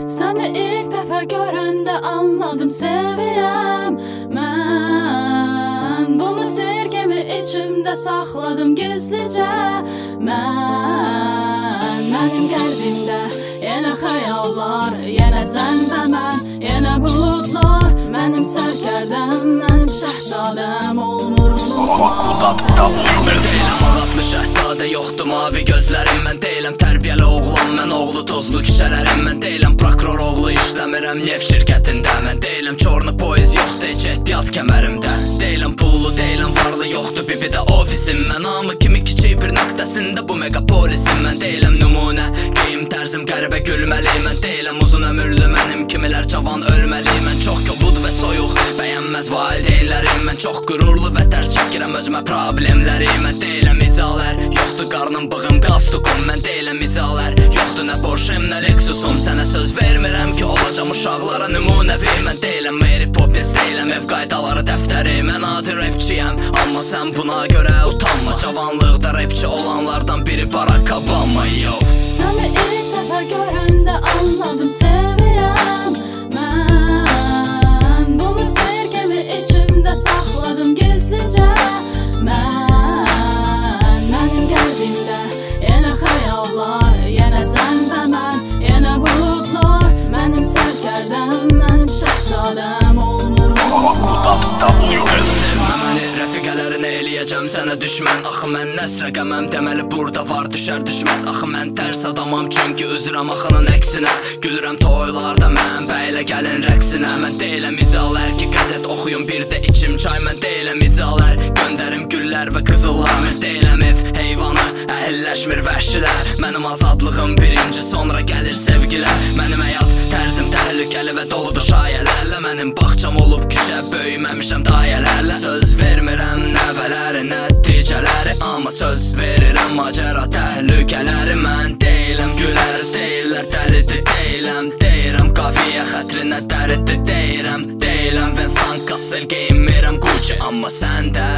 Səni ilk dəfə görəndə anladım, sevirəm mən. Bunu sevgimi içimdə saxladım gizlicə mən. Mənim qəlbimdə yenə xəyallar, yenə sən və mən, yenə buludlar. Mənim sərkərdəm, mənim şəhzadəm, olmur unutmaq. Deyiləm ağatlı şəhzadə, yoxdur mavi gözlərim. Mən deyiləm tərbiyəli oğlan, mən oğlu tozlu kişələrim. Mən deyiləm prokuror oğlu, işləmirəm neft şirkətində. Mən deyiləm çorlu poez, yoxdur heç ehtiyat kəmərimdə. Deyiləm pullu, deyiləm varlı, yoxdur bibi də ofisim. Mən hamı kimi kiçik bir nöqtəsində bu megapolisim. Mən deyiləm nümunə, geyim tərzim qəribə gülməli. Mən deyiləm uzun ömürlü, mənim kimilər cavan ölməli. Mən çox kobud və soyuq, bəyənməz valideynlərim. Mən çox qürurlu və tərs çəkirəm özümə problemləri. Mən deyiləm icalər, yoxdur qarnım, bığım, qastukum. Mən deyiləm icalər, yoxdur nə Porsche'm, nə Lexusum. Sənə söz vermirəm ki, olacam uşaqlara nümunəvi. Mən deyiləm Mary Poppins, deyiləm ev qaydaları dəftəri. Mən adi rapçiyəm, amma sən buna görə utanma. Cavanlıqda rapçi olanlardan biri Barack Obama, yo. Səni ilk dəfə görəndə anladım, sevirəm mən. Bunu sevgimi içimdə saxladım gizlicə mən. Mənim qəlbimdə yenə xəyallar, yenə sən və mən, yenə buludlar. Mənim sərkərdəm, mənim şəhzadəm, olmur unutmaq. Sevmə məni, rəfiqələrini eləyəcəm sənə düşmən. Axı mən nəsrə qəməm, deməli burada var düşər düşməz. Axı mən tərs adamam, çünki üzrəm axının əksinə. Gülürəm toylarda mən, bəylə gəlin rəqsinə. Mən deyiləm icalər ki, qəzət oxuyun bir də içim çay. Mən deyiləm icalər, göndərim güllər və qızıllar. Mən deyiləm ev heyvanı, əhilləşmir vəhşilər. Mənim azadlığım birinci, sonra gəlir sevgilər. Mənim həyat tərzim təhlükəli və doludur şayələrlə. Mənim bağçam olub küçə, böyüməmişəm dayələrlə. Söz vermirəm nəvələri, nəticələri, amma söz verirəm macəra təhlükələri. Mən deyiləm güləriz, deyirlər dəlidir, deyiləm. Deyirəm qafiyə xətrinə dəridir, deyirəm. Deyiləm Vincent Cassel, geyinmirəm Gucci, amma sən də